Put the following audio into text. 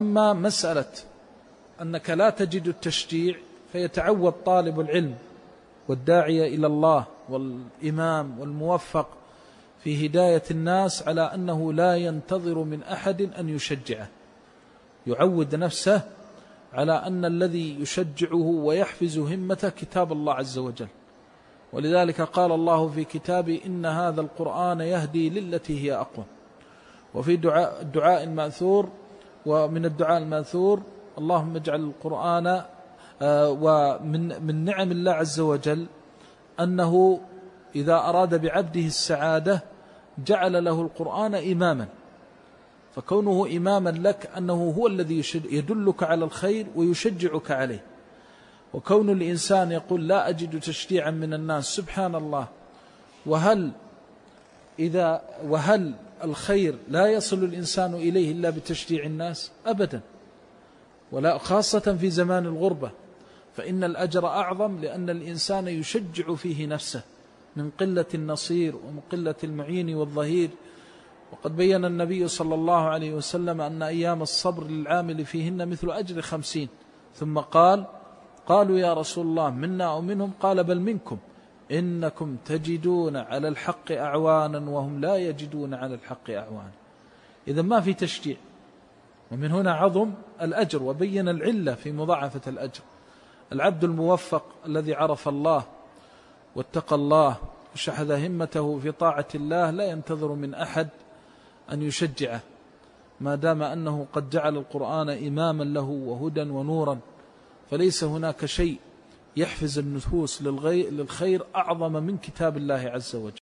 أما مسألة أنك لا تجد التشجيع، فيتعود طالب العلم والداعية إلى الله والإمام والموفق في هداية الناس على أنه لا ينتظر من أحد أن يشجعه، يعود نفسه على أن الذي يشجعه ويحفز همته كتاب الله عز وجل. ولذلك قال الله في كتابه: إن هذا القرآن يهدي للتي هي أقوم. وفي الدعاء المأثور، ومن الدعاء المأثور: اللهم اجعل القرآن، ومن نعم الله عز وجل أنه إذا أراد بعبده السعادة جعل له القرآن إماما، فكونه إماما لك أنه هو الذي يدلك على الخير ويشجعك عليه. وكون الإنسان يقول لا أجد تشجيعا من الناس، سبحان الله، وهل الخير لا يصل الإنسان إليه إلا بتشجيع الناس؟ أبدا، ولا خاصة في زمان الغربة، فإن الأجر أعظم لأن الإنسان يشجع فيه نفسه من قلة النصير ومن قلة المعين والظهير. وقد بين النبي صلى الله عليه وسلم أن أيام الصبر للعامل فيهن مثل أجر 50، ثم قالوا يا رسول الله منا أو منهم؟ قال بل منكم، إنكم تجدون على الحق أعوانا وهم لا يجدون على الحق أعوانا. إذا ما في تشجيع، ومن هنا عظم الأجر وبين العلة في مضاعفة الأجر. العبد الموفق الذي عرف الله واتقى الله وشحذ همته في طاعة الله لا ينتظر من أحد أن يشجعه، ما دام أنه قد جعل القرآن إماما له وهدى ونورا، فليس هناك شيء يحفز النفوس للخير أعظم من كتاب الله عز وجل.